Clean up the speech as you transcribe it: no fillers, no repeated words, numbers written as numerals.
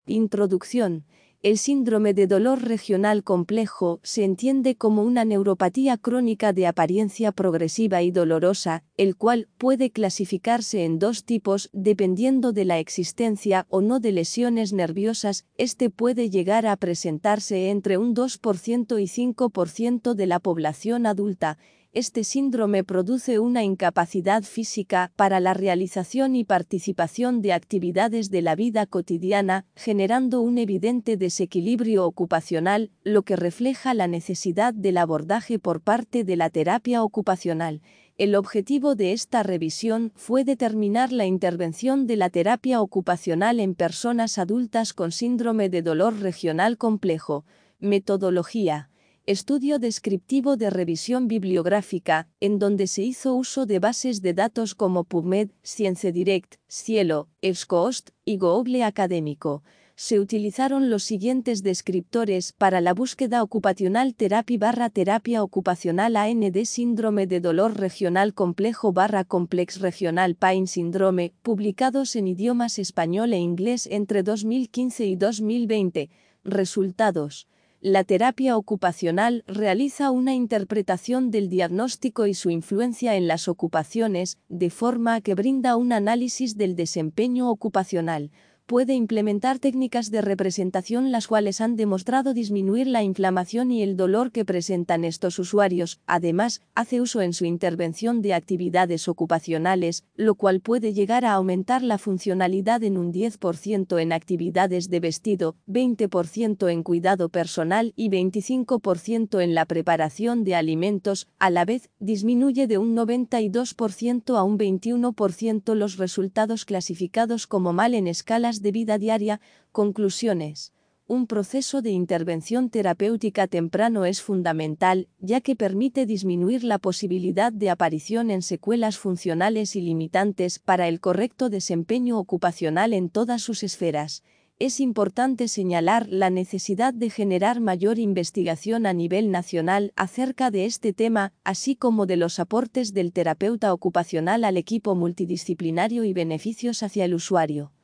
Introducción. El síndrome de dolor regional complejo se entiende como una neuropatía crónica de apariencia progresiva y dolorosa, el cual puede clasificarse en dos tipos dependiendo de la existencia o no de lesiones nerviosas. Este puede llegar a presentarse entre un 2% y 5% de la población adulta. Este síndrome produce una incapacidad física para la realización y participación de actividades de la vida cotidiana, generando un evidente desequilibrio ocupacional, lo que refleja la necesidad del abordaje por parte de la terapia ocupacional. El objetivo de esta revisión fue determinar la intervención de la terapia ocupacional en personas adultas con síndrome de dolor regional complejo. Metodología. Estudio descriptivo de revisión bibliográfica, en donde se hizo uso de bases de datos como PubMed, ScienceDirect, Cielo, EBSCOhost y Google Académico. Se utilizaron los siguientes descriptores para la búsqueda ocupacional: terapia ocupacional AND síndrome de dolor regional complejo complex regional pain síndrome, publicados en idiomas español e inglés entre 2015 y 2020. Resultados. La terapia ocupacional realiza una interpretación del diagnóstico y su influencia en las ocupaciones, de forma que brinda un análisis del desempeño ocupacional. Puede implementar técnicas de representación las cuales han demostrado disminuir la inflamación y el dolor que presentan estos usuarios. Además, hace uso en su intervención de actividades ocupacionales, lo cual puede llegar a aumentar la funcionalidad en un 10% en actividades de vestido, 20% en cuidado personal y 25% en la preparación de alimentos. A la vez, disminuye de un 92% a un 21% los resultados clasificados como mal en escalas de vida diaria. Conclusiones. Un proceso de intervención terapéutica temprano es fundamental, ya que permite disminuir la posibilidad de aparición en secuelas funcionales y limitantes para el correcto desempeño ocupacional en todas sus esferas. Es importante señalar la necesidad de generar mayor investigación a nivel nacional acerca de este tema, así como de los aportes del terapeuta ocupacional al equipo multidisciplinario y beneficios hacia el usuario.